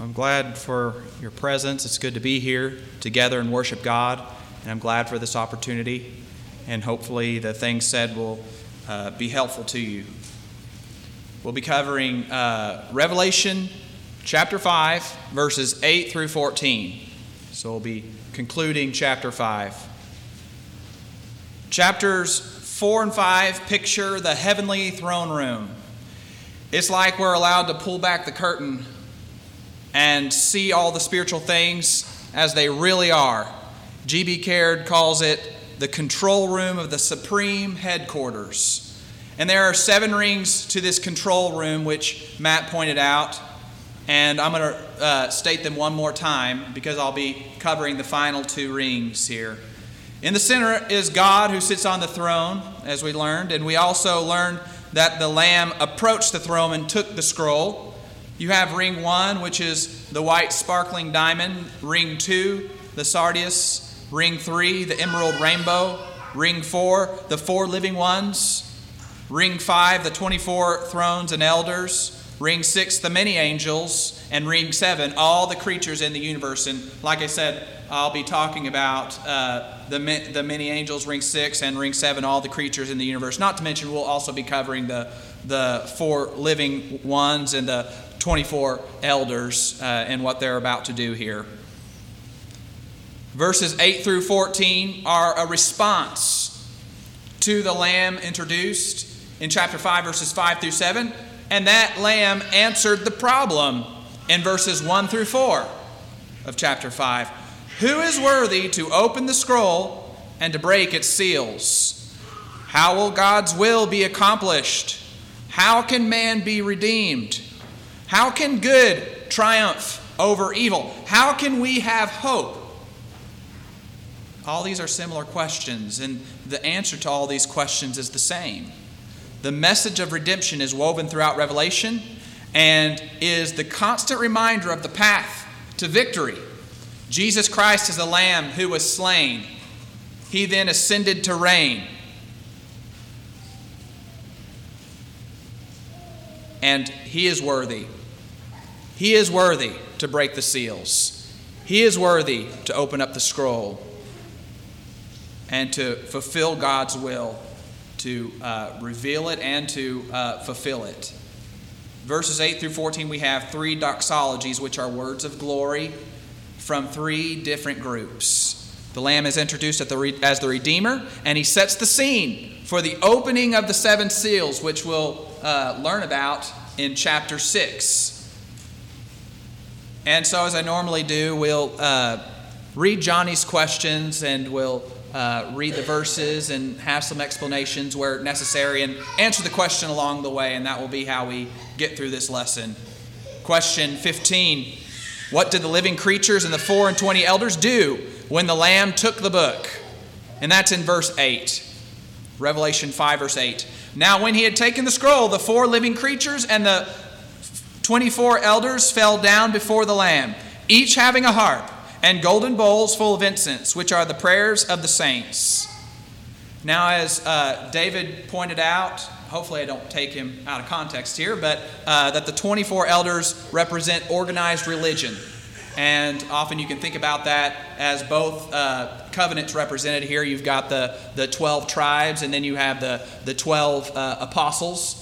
I'm glad for your presence. It's good to be here together and worship God, and I'm glad for this opportunity, and hopefully the things said will be helpful to you. We'll be covering Revelation chapter 5, verses 8 through 14. So we'll be concluding chapter 5. Chapters 4 and 5 picture the heavenly throne room. It's like we're allowed to pull back the curtain and see all the spiritual things as they really are. G.B. Caird calls it the control room of the supreme headquarters. And there are 7 rings to this control room, which Matt pointed out. And I'm going to state them one more time because I'll be covering the final 2 rings here. In the center is God who sits on the throne, as we learned. And we also learned that the Lamb approached the throne and took the scroll. You have ring 1, which is the white sparkling diamond. Ring 2, the sardius. Ring 3, the emerald rainbow. Ring 4, the 4 living ones. Ring 5, the 24 thrones and elders. Ring 6, the many angels. And ring 7, all the creatures in the universe. And like I said, I'll be talking about the many angels, ring 6, and ring 7, all the creatures in the universe. Not to mention, we'll also be covering the 4 living ones and the 24 elders and what they're about to do here. Verses 8 through 14 are a response to the Lamb introduced in chapter 5, verses 5 through 7. And that Lamb answered the problem in verses 1 through 4 of chapter 5. Who is worthy to open the scroll and to break its seals? How will God's will be accomplished? How can man be redeemed? How can good triumph over evil? How can we have hope? All these are similar questions, and the answer to all these questions is the same. The message of redemption is woven throughout Revelation and is the constant reminder of the path to victory. Jesus Christ is the Lamb who was slain. He then ascended to reign. And He is worthy. He is worthy to break the seals. He is worthy to open up the scroll and to fulfill God's will, to reveal it and to fulfill it. Verses 8 through 14, we have 3 doxologies, which are words of glory from 3 different groups. The Lamb is introduced as the Redeemer, and He sets the scene for the opening of the 7 seals, which we'll learn about in chapter 6. And so, as I normally do, we'll read Johnny's questions, and we'll read the verses and have some explanations where necessary and answer the question along the way, and that will be how we get through this lesson. Question 15. What did the living creatures and the 24 elders do when the Lamb took the book? And that's in verse 8. Revelation 5, verse 8. Now when He had taken the scroll, the 4 living creatures and the 24 elders fell down before the Lamb, each having a harp and golden bowls full of incense, which are the prayers of the saints. Now, as David pointed out, hopefully I don't take him out of context here, but that the 24 elders represent organized religion. And often you can think about that as both covenants represented here. You've got the 12 tribes, and then you have the 12 apostles.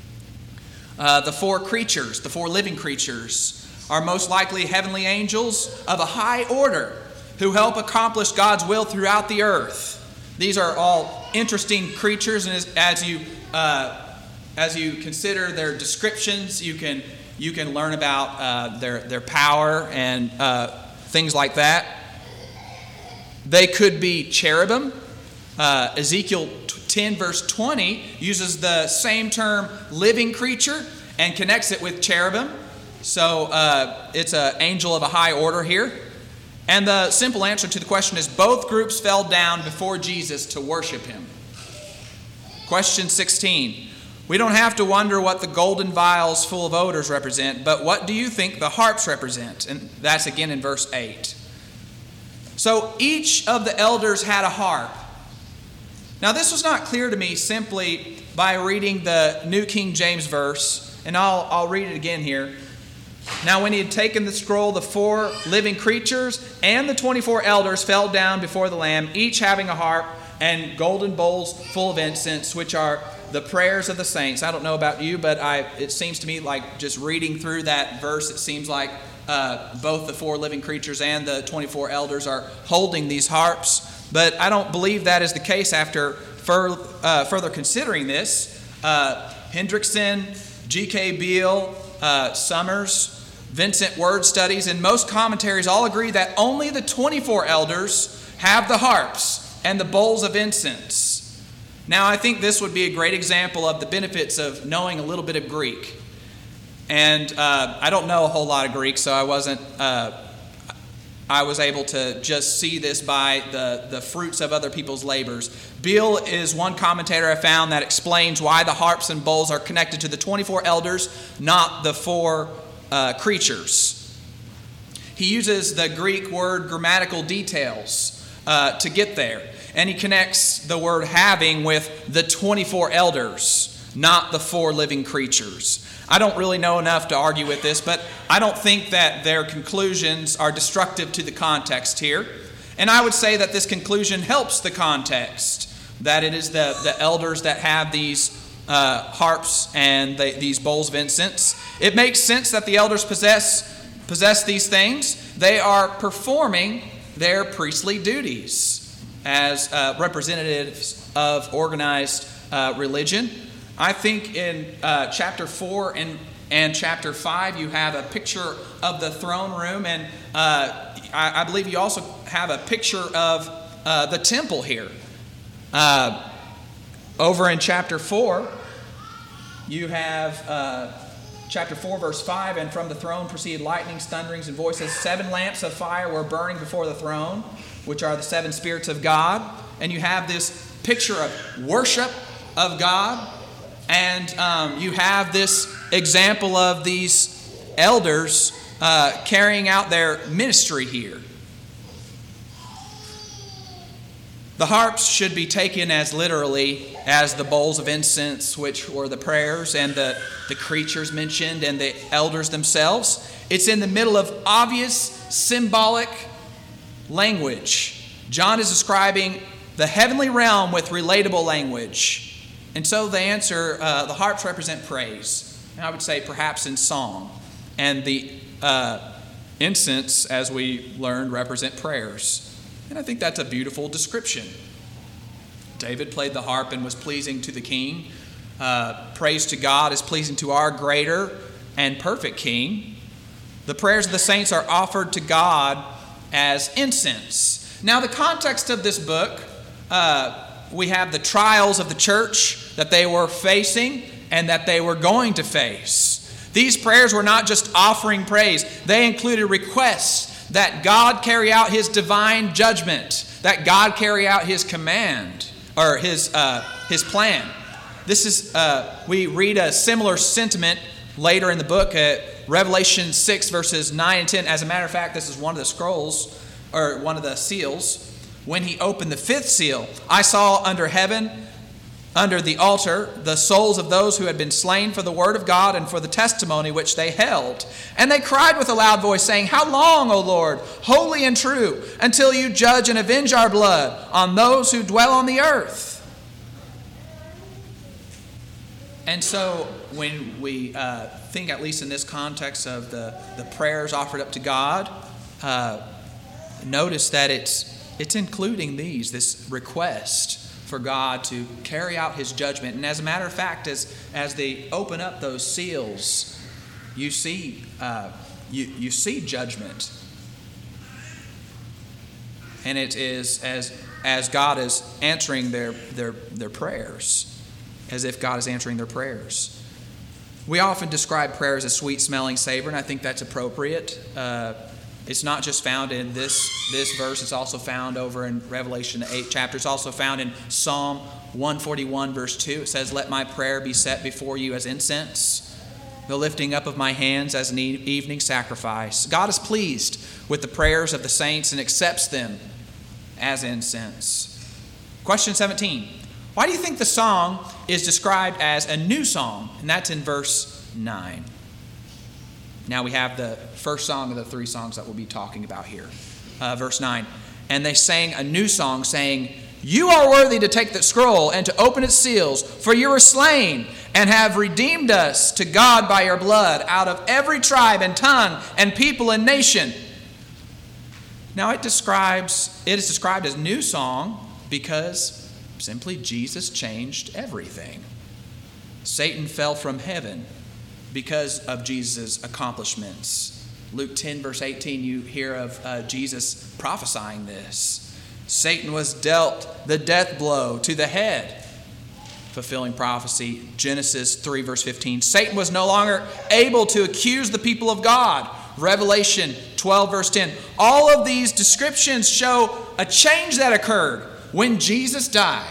The 4 creatures, the 4 living creatures, are most likely heavenly angels of a high order who help accomplish God's will throughout the earth. These are all interesting creatures, and as you consider their descriptions, you can learn about their power and things like that. They could be cherubim. Ezekiel 10 verse 20 uses the same term living creature and connects it with cherubim. So it's an angel of a high order here. And the simple answer to the question is both groups fell down before Jesus to worship Him. Question 16. We don't have to wonder what the golden vials full of odors represent, but what do you think the harps represent? And that's again in verse 8. So each of the elders had a harp. Now this was not clear to me simply by reading the New King James verse, and I'll read it again here. Now when he had taken the scroll, the 4 living creatures and the 24 elders fell down before the Lamb, each having a harp and golden bowls full of incense, which are the prayers of the saints. I don't know about you, but it seems to me like just reading through that verse, it seems like both the 4 living creatures and the 24 elders are holding these harps. But I don't believe that is the case after further considering this. Hendrickson, G.K. Beale, Summers, Vincent Word Studies, and most commentaries all agree that only the 24 elders have the harps and the bowls of incense. Now, I think this would be a great example of the benefits of knowing a little bit of Greek. And I don't know a whole lot of Greek, so I was able to just see this by the fruits of other people's labors. Beale is one commentator I found that explains why the harps and bowls are connected to the 24 elders, not the 4 creatures. He uses the Greek word grammatical details to get there. And he connects the word having with the 24 elders, not the 4 living creatures. I don't really know enough to argue with this, but I don't think that their conclusions are destructive to the context here. And I would say that this conclusion helps the context, that it is the elders that have these harps and these bowls of incense. It makes sense that the elders possess these things. They are performing their priestly duties as representatives of organized religion. I think in chapter 4 and chapter 5 you have a picture of the throne room, and I believe you also have a picture of the temple here. Over in chapter 4 you have chapter 4 verse 5, and from the throne proceeded lightnings, thunderings, and voices. 7 lamps of fire were burning before the throne, which are the 7 spirits of God. And you have this picture of worship of God. And you have this example of these elders carrying out their ministry here. The harps should be taken as literally as the bowls of incense, which were the prayers, and the creatures mentioned, and the elders themselves. It's in the middle of obvious symbolic language. John is describing the heavenly realm with relatable language. And so the answer, the harps represent praise. And I would say perhaps in song. And the incense, as we learned, represent prayers. And I think that's a beautiful description. David played the harp and was pleasing to the king. Praise to God is pleasing to our greater and perfect King. The prayers of the saints are offered to God as incense. Now, the context of this book, we have the trials of the church that they were facing and that they were going to face. These prayers were not just offering praise. They included requests that God carry out His divine judgment, that God carry out His command or His plan. This is we read a similar sentiment later in the book at Revelation 6 verses 9 and 10. As a matter of fact, this is one of the scrolls or one of the seals. When He opened the 5th seal, I saw under heaven, under the altar, the souls of those who had been slain for the word of God and for the testimony which they held. And they cried with a loud voice, saying, How long, O Lord, holy and true, until you judge and avenge our blood on those who dwell on the earth? And so when we think, at least in this context, of the prayers offered up to God, notice that it's including this request for God to carry out His judgment. And as a matter of fact, as they open up those seals, you see judgment. And it is as God is answering their prayers, as if God is answering their prayers. We often describe prayers as sweet-smelling savor, and I think that's appropriate. It's not just found in this verse. It's also found over in Revelation, the 8th chapter. It's also found in Psalm 141, verse 2. It says, Let my prayer be set before you as incense, the lifting up of my hands as an evening sacrifice. God is pleased with the prayers of the saints and accepts them as incense. Question 17. Why do you think the song is described as a new song? And that's in verse 9. Now we have the first song of the three songs that we'll be talking about here. Verse 9. And they sang a new song, saying, "You are worthy to take the scroll and to open its seals, for you were slain and have redeemed us to God by your blood out of every tribe and tongue and people and nation." Now it is described as new song because simply Jesus changed everything. Satan fell from heaven because of Jesus' accomplishments. Luke 10, verse 18, you hear of Jesus prophesying this. Satan was dealt the death blow to the head, fulfilling prophecy. Genesis 3, verse 15. Satan was no longer able to accuse the people of God. Revelation 12, verse 10. All of these descriptions show a change that occurred when Jesus died.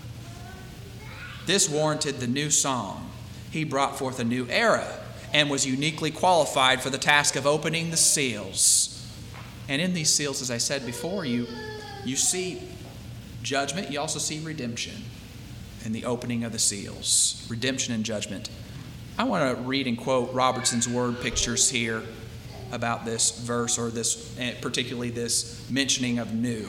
This warranted the new song. He brought forth a new era and was uniquely qualified for the task of opening the seals. And in these seals, as I said before, you see judgment. You also see redemption in the opening of the seals. Redemption and judgment. I want to read and quote Robertson's word pictures here about this verse, or this, particularly this mentioning of new.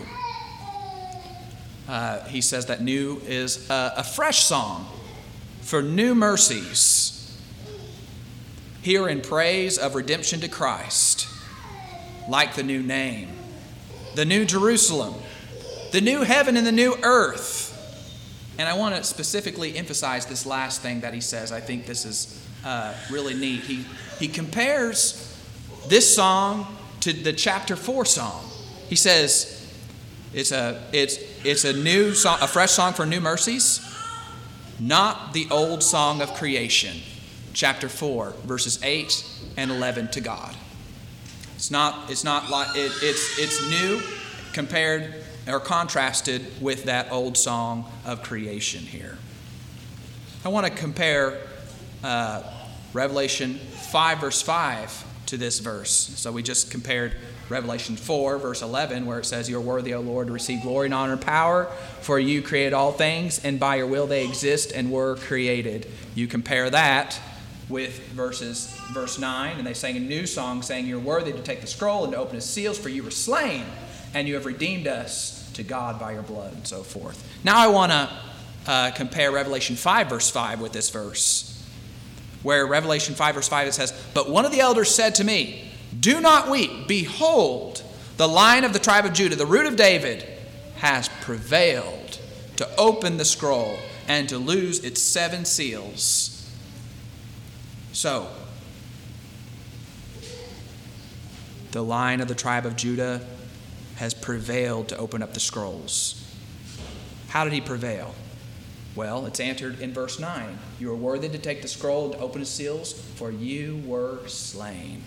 He says that new is a fresh song for new mercies, here in praise of redemption to Christ, like the new name, the new Jerusalem, the new heaven and the new earth. And I want to specifically emphasize this last thing that he says. I think this is really neat. He compares this song to the chapter 4 song. He says it's a new song, a fresh song for new mercies, not the old song of creation. Chapter 4, verses 8 and 11 to God. It's new compared or contrasted with that old song of creation here. I want to compare Revelation 5, verse 5 to this verse. So we just compared Revelation 4, verse 11, where it says, "You are worthy, O Lord, to receive glory and honor and power, for you created all things, and by your will they exist and were created." You compare that with verse 9, and they sang a new song, saying, "You're worthy to take the scroll and to open its seals, for you were slain, and you have redeemed us to God by your blood," and so forth. Now I want to compare Revelation 5, verse 5 with this verse, where Revelation 5, verse 5, it says, "But one of the elders said to me, 'Do not weep. Behold, the Lion of the tribe of Judah, the Root of David, has prevailed to open the scroll and to loose its 7 seals.'" So, the Lion of the tribe of Judah has prevailed to open up the scrolls. How did he prevail? Well, it's answered in verse 9. "You are worthy to take the scroll and to open its seals, for you were slain.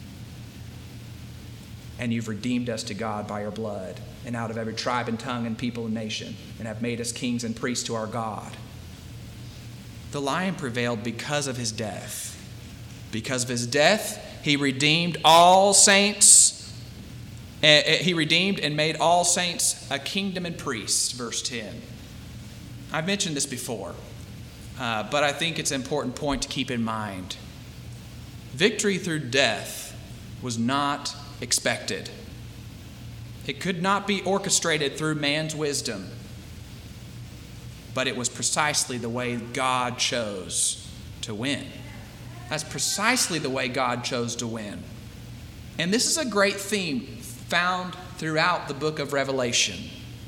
And you've redeemed us to God by your blood, and out of every tribe and tongue and people and nation, and have made us kings and priests to our God." The Lion prevailed because of his death. Because of his death, he redeemed all saints. He redeemed and made all saints a kingdom and priests, verse 10. I've mentioned this before, but I think it's an important point to keep in mind. Victory through death was not expected. It could not be orchestrated through man's wisdom, but it was precisely the way God chose to win. That's precisely the way God chose to win. And this is a great theme found throughout the book of Revelation.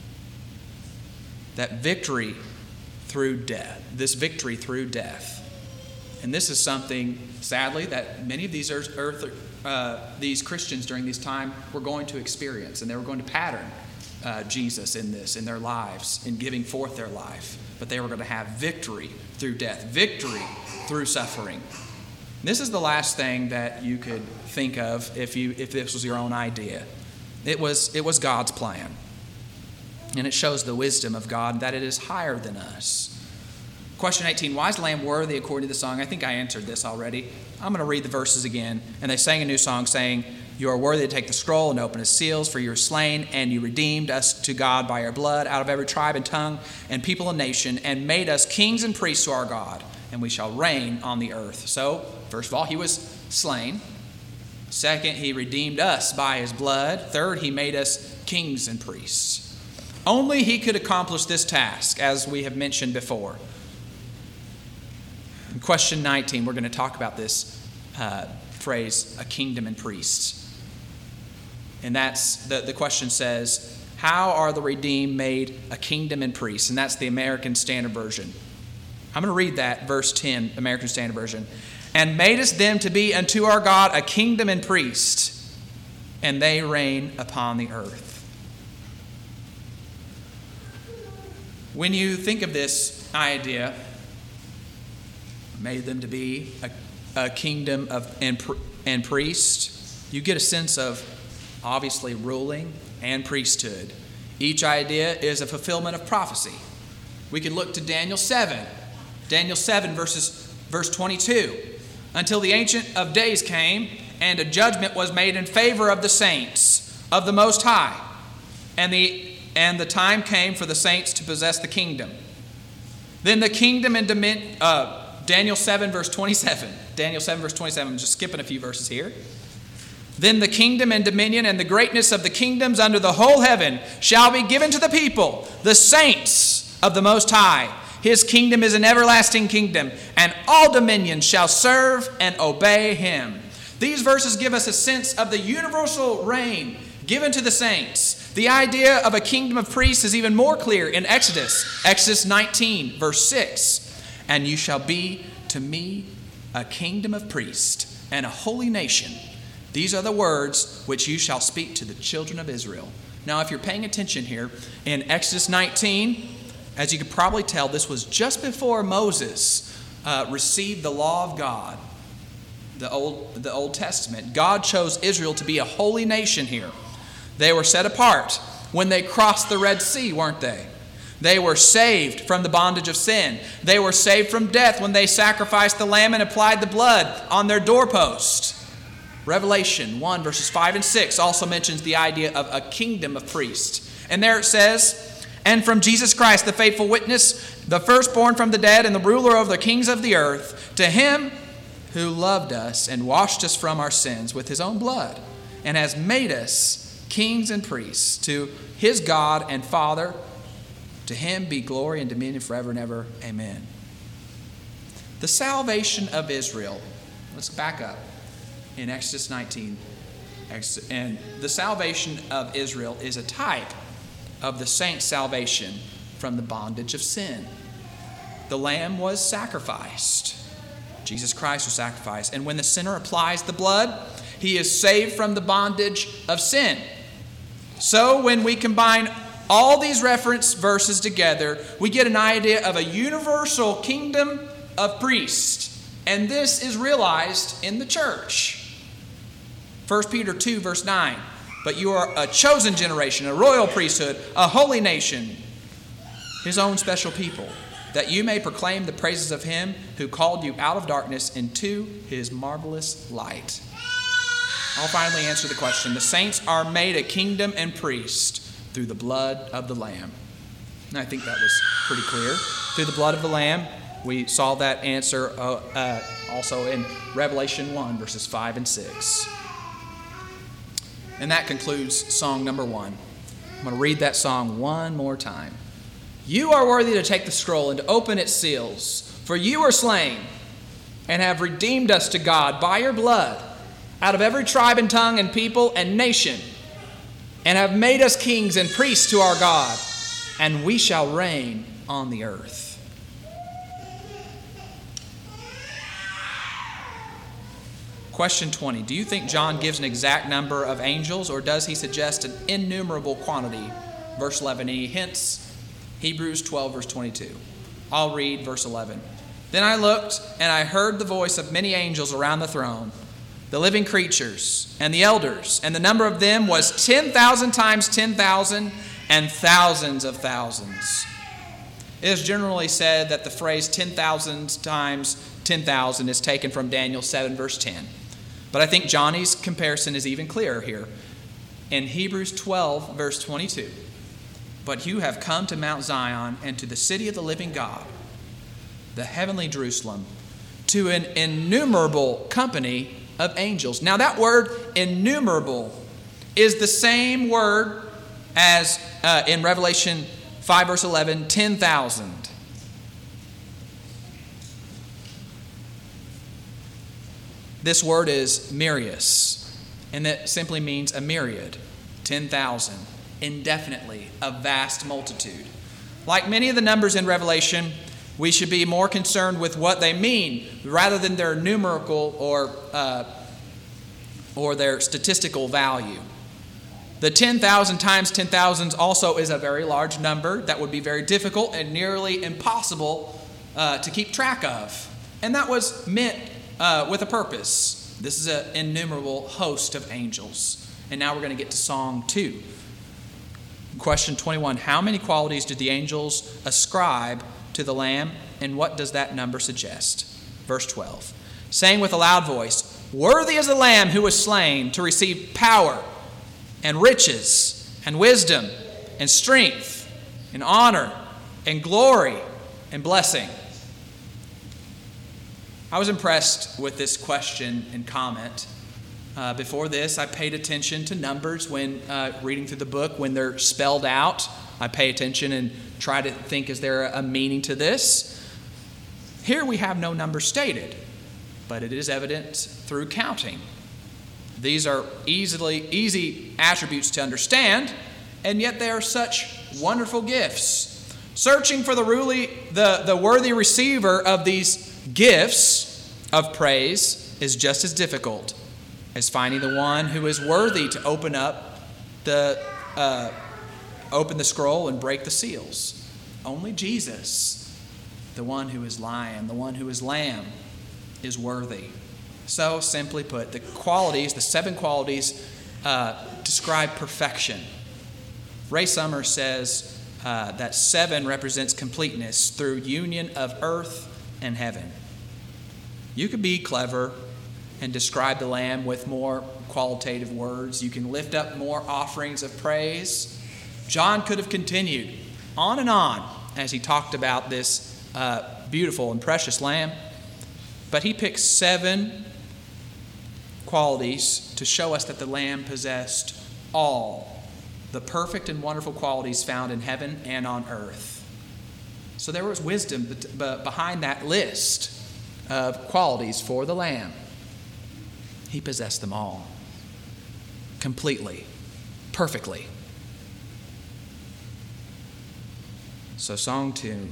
That victory through death, this victory through death. And this is something, sadly, that many of these Christians during this time were going to experience, and they were going to pattern Jesus in this, in their lives, in giving forth their life. But they were going to have victory through death, victory through suffering. And this is the last thing that you could think of if this was your own idea. It was God's plan. And it shows the wisdom of God, that it is higher than us. Question 18, why is the Lamb worthy according to the song? I think I answered this already. I'm going to read the verses again. "And they sang a new song, saying, 'You are worthy to take the scroll and open its seals, for you were slain, and you redeemed us to God by your blood out of every tribe and tongue and people and nation, and made us kings and priests to our God, and we shall reign on the earth.'" So, first of all, he was slain. Second, he redeemed us by his blood. Third, he made us kings and priests. Only he could accomplish this task, as we have mentioned before. In question 19, we're going to talk about this phrase, a kingdom and priests. And that's, the question says, how are the redeemed made a kingdom and priests? And that's the American Standard Version. I'm going to read that, verse 10, American Standard Version. And madest them to be unto our God a kingdom and priest, and they reign upon the earth. When you think of this idea, made them to be a kingdom and priest, you get a sense of obviously ruling and priesthood. Each idea is a fulfillment of prophecy. We can look to Daniel 7. Daniel 7 verse 22. Until the Ancient of Days came, and a judgment was made in favor of the saints of the Most High. And the time came for the saints to possess the kingdom. Then the kingdom and dominion, Daniel 7 verse 27. Daniel 7 verse 27, I'm just skipping a few verses here. Then the kingdom and dominion and the greatness of the kingdoms under the whole heaven shall be given to the people, the saints of the Most High. His kingdom is an everlasting kingdom, and all dominions shall serve and obey him. These verses give us a sense of the universal reign given to the saints. The idea of a kingdom of priests is even more clear in Exodus 19, verse 6. And you shall be to me a kingdom of priests and a holy nation. These are the words which you shall speak to the children of Israel. Now, if you're paying attention here, in Exodus 19, as you could probably tell, this was just before Moses received the law of God, the Old Testament. God chose Israel to be a holy nation here. They were set apart when they crossed the Red Sea, weren't they? They were saved from the bondage of sin. They were saved from death when they sacrificed the lamb and applied the blood on their doorpost. Revelation 1 verses 5 and 6 also mentions the idea of a kingdom of priests. And there it says, and from Jesus Christ, the faithful witness, the firstborn from the dead and the ruler over the kings of the earth, to him who loved us and washed us from our sins with his own blood and has made us kings and priests to his God and Father. To him be glory and dominion forever and ever. Amen. The salvation of Israel. Let's back up. In Exodus 19, and the salvation of Israel is a type of the saints' salvation from the bondage of sin. The lamb was sacrificed. Jesus Christ was sacrificed. And when the sinner applies the blood, he is saved from the bondage of sin. So when we combine all these reference verses together, we get an idea of a universal kingdom of priests. And this is realized in the church. 1 Peter 2, verse 9. But you are a chosen generation, a royal priesthood, a holy nation, his own special people, that you may proclaim the praises of him who called you out of darkness into his marvelous light. I'll finally answer the question. The saints are made a kingdom and priest through the blood of the Lamb. And I think that was pretty clear. Through the blood of the Lamb. We saw that answer also in Revelation 1, verses 5 and 6. And that concludes song number 1. I'm going to read that song one more time. You are worthy to take the scroll and to open its seals, for you are slain and have redeemed us to God by your blood out of every tribe and tongue and people and nation, and have made us kings and priests to our God, and we shall reign on the earth. Question 20. Do you think John gives an exact number of angels, or does he suggest an innumerable quantity? Verse 11. He hints Hebrews 12, verse 22. I'll read verse 11. Then I looked, and I heard the voice of many angels around the throne, the living creatures, and the elders, and the number of them was 10,000 times 10,000, and thousands of thousands. It is generally said that the phrase 10,000 times 10,000 is taken from Daniel 7, verse 10. But I think Johnny's comparison is even clearer here. In Hebrews 12, verse 22, but you have come to Mount Zion and to the city of the living God, the heavenly Jerusalem, to an innumerable company of angels. Now that word innumerable is the same word as in Revelation 5 verse 11, 10,000. This word is myrius, and that simply means a myriad, 10,000, indefinitely, a vast multitude. Like many of the numbers in Revelation, we should be more concerned with what they mean rather than their numerical or their statistical value. The 10,000 times 10,000 also is a very large number that would be very difficult and nearly impossible to keep track of. And that was meant with a purpose. This is an innumerable host of angels. And now we're going to get to song 2. Question 21, how many qualities did the angels ascribe to the Lamb, and what does that number suggest? Verse 12, saying with a loud voice, worthy is the Lamb who was slain to receive power and riches and wisdom and strength and honor and glory and blessing. I was impressed with this question and comment. Before this, I paid attention to numbers when reading through the book. When they're spelled out, I pay attention and try to think, is there a meaning to this? Here we have no number stated, but it is evident through counting. These are easy attributes to understand, and yet they are such wonderful gifts. Searching for the worthy receiver of these gifts of praise is just as difficult as finding the one who is worthy to open the scroll and break the seals. Only Jesus, the one who is Lion, the one who is Lamb, is worthy. So, simply put, the 7 qualities describe perfection. Ray Summers says that 7 represents completeness through union of earth and heaven. You could be clever and describe the Lamb with more qualitative words. You can lift up more offerings of praise. John could have continued on and on as he talked about this beautiful and precious Lamb. But he picked 7 qualities to show us that the Lamb possessed all the perfect and wonderful qualities found in heaven and on earth. So there was wisdom behind that list of qualities for the Lamb. He possessed them all, completely, perfectly. So song 2.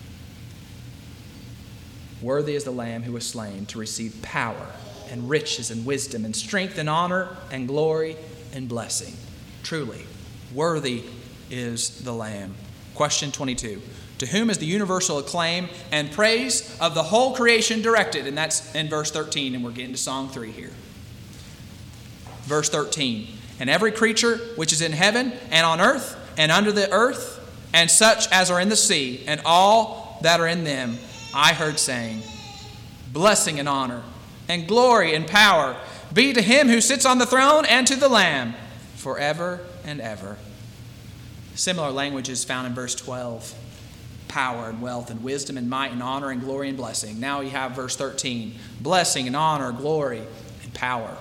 Worthy is the Lamb who was slain to receive power and riches and wisdom and strength and honor and glory and blessing. Truly, worthy is the Lamb. Question 22. To whom is the universal acclaim and praise of the whole creation directed? And that's in verse 13, and we're getting to song 3 here. Verse 13. And every creature which is in heaven and on earth and under the earth, and such as are in the sea, and all that are in them, I heard saying, blessing and honor and glory and power be to him who sits on the throne and to the Lamb forever and ever. Similar language is found in verse 12. Power and wealth and wisdom and might and honor and glory and blessing. Now you have verse 13. Blessing and honor, glory and power.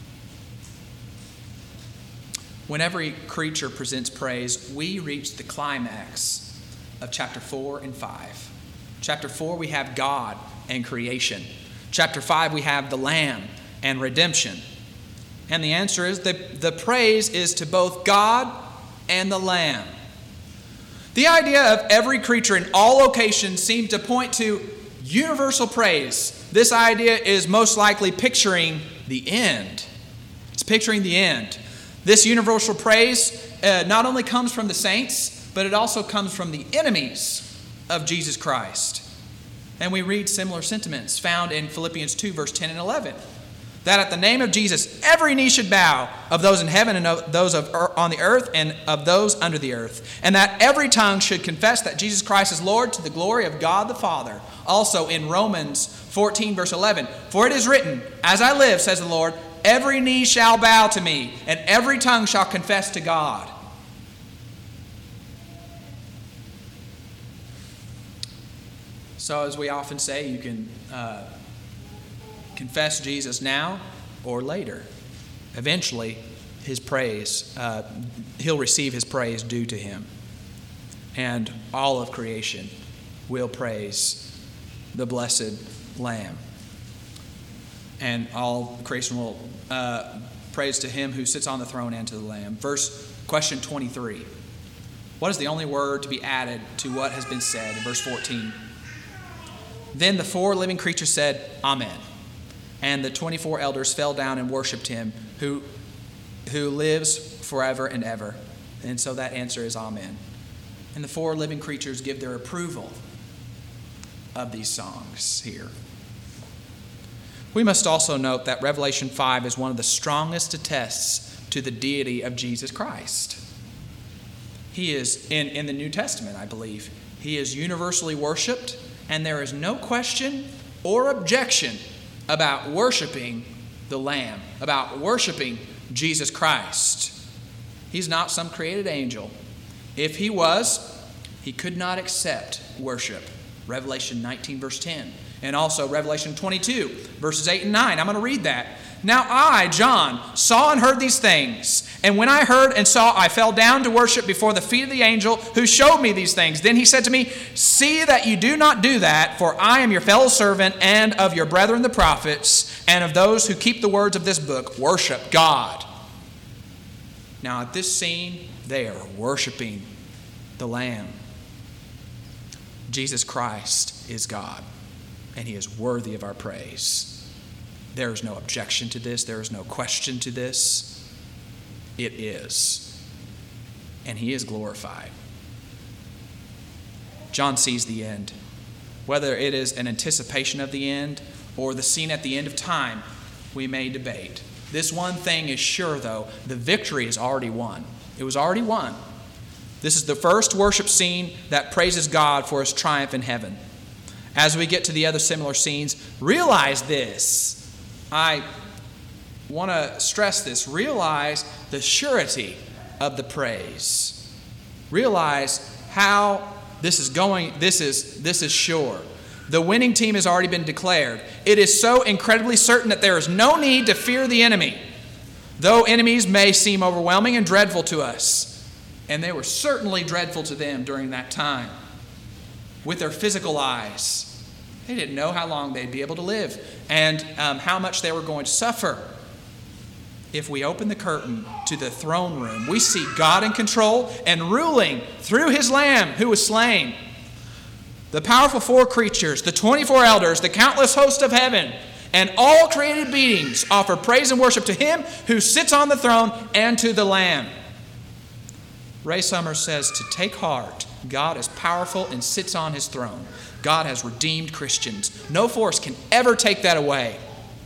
When every creature presents praise, we reach the climax of chapter 4 and 5. Chapter 4, we have God and creation. Chapter 5, we have the Lamb and redemption. And the answer is the praise is to both God and the Lamb. The idea of every creature in all locations seems to point to universal praise. This idea is most likely picturing the end. It's picturing the end. This universal praise not only comes from the saints, but it also comes from the enemies of Jesus Christ. And we read similar sentiments found in Philippians 2, verse 10 and 11. That at the name of Jesus, every knee should bow, of those in heaven and of those on the earth and of those under the earth. And that every tongue should confess that Jesus Christ is Lord to the glory of God the Father. Also in Romans 14, verse 11. For it is written, as I live, says the Lord, every knee shall bow to me, and every tongue shall confess to God. So as we often say, you can confess Jesus now, or later. Eventually, his praise, he'll receive his praise due to him. And all of creation will praise the blessed Lamb. And all creation will praise to him who sits on the throne and to the Lamb. Question 23. What is the only word to be added to what has been said in verse 14? Then the 4 living creatures said, Amen. And the 24 elders fell down and worshipped him who lives forever and ever. And so that answer is Amen. And the 4 living creatures give their approval of these songs here. We must also note that Revelation 5 is one of the strongest attests to the deity of Jesus Christ. He is, in the New Testament, I believe, he is universally worshiped, and there is no question or objection about worshiping the Lamb, about worshiping Jesus Christ. He's not some created angel. If he was, he could not accept worship. Revelation 19, verse 10. And also Revelation 22, verses 8 and 9. I'm going to read that. Now I, John, saw and heard these things. And when I heard and saw, I fell down to worship before the feet of the angel who showed me these things. Then he said to me, see that you do not do that, for I am your fellow servant and of your brethren the prophets, and of those who keep the words of this book. Worship God. Now at this scene, they are worshiping the Lamb. Jesus Christ is God, and he is worthy of our praise. There is no objection to this. There is no question to this. It is. And he is glorified. John sees the end. Whether it is an anticipation of the end or the scene at the end of time, we may debate. This one thing is sure, though. The victory is already won. It was already won. This is the first worship scene that praises God for his triumph in heaven. As we get to the other similar scenes, realize this. I want to stress this. Realize the surety of the praise. Realize how this is going. This is sure. The winning team has already been declared. It is so incredibly certain that there is no need to fear the enemy, though enemies may seem overwhelming and dreadful to us. And they were certainly dreadful to them during that time. With their physical eyes, they didn't know how long they'd be able to live and how much they were going to suffer. If we open the curtain to the throne room, we see God in control and ruling through his Lamb who was slain. The powerful 4 creatures, the 24 elders, the countless host of heaven, and all created beings offer praise and worship to him who sits on the throne and to the Lamb. Ray Summers says to take heart, God is powerful and sits on his throne. God has redeemed Christians. No force can ever take that away.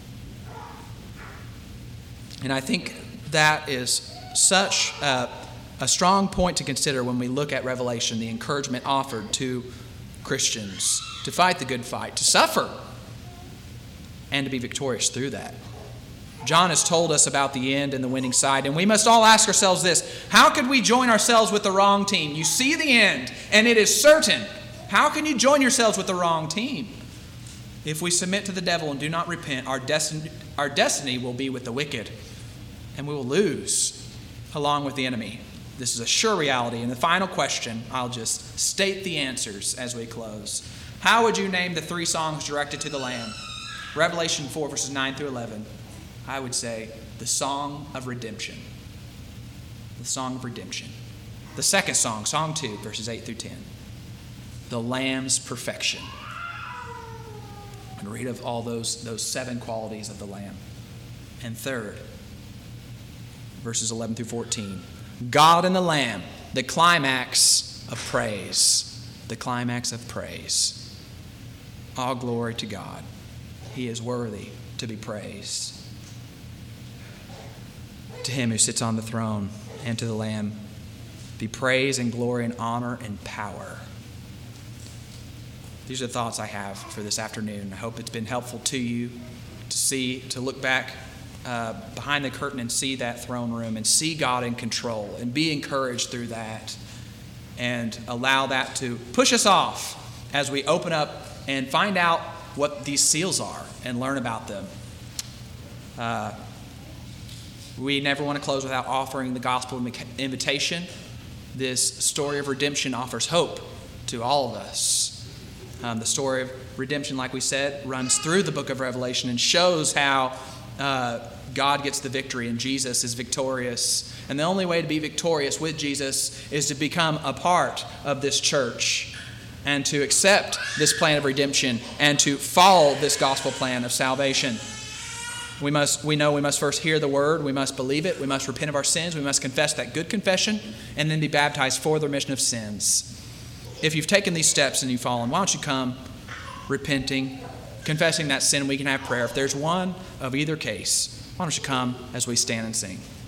And I think that is such a strong point to consider when we look at Revelation, the encouragement offered to Christians to fight the good fight, to suffer, and to be victorious through that. John has told us about the end and the winning side, and we must all ask ourselves this: how could we join ourselves with the wrong team? You see the end, and it is certain. How can you join yourselves with the wrong team? If we submit to the devil and do not repent, our destiny will be with the wicked, and we will lose along with the enemy. This is a sure reality. And the final question, I'll just state the answers as we close. How would you name the 3 songs directed to the Lamb? Revelation 4, verses 9 through 11. I would say the Song of Redemption. The Song of Redemption. The second song, Song 2, verses 8 through 10. The Lamb's Perfection. And read of all those 7 qualities of the Lamb. And third, verses 11 through 14. God and the Lamb, the climax of praise. The climax of praise. All glory to God. He is worthy to be praised. To him who sits on the throne and to the Lamb be praise and glory and honor and power. These are the thoughts I have for this afternoon. I hope it's been helpful to you to look back behind the curtain and see that throne room and see God in control and be encouraged through that and allow that to push us off as we open up and find out what these seals are and learn about them. We never want to close without offering the gospel invitation. This story of redemption offers hope to all of us. The story of redemption, like we said, runs through the book of Revelation and shows how God gets the victory and Jesus is victorious. And the only way to be victorious with Jesus is to become a part of this church and to accept this plan of redemption and to follow this gospel plan of salvation. We know we must first hear the word, we must believe it, we must repent of our sins, we must confess that good confession, and then be baptized for the remission of sins. If you've taken these steps and you've fallen, why don't you come repenting, confessing that sin, we can have prayer. If there's one of either case, why don't you come as we stand and sing.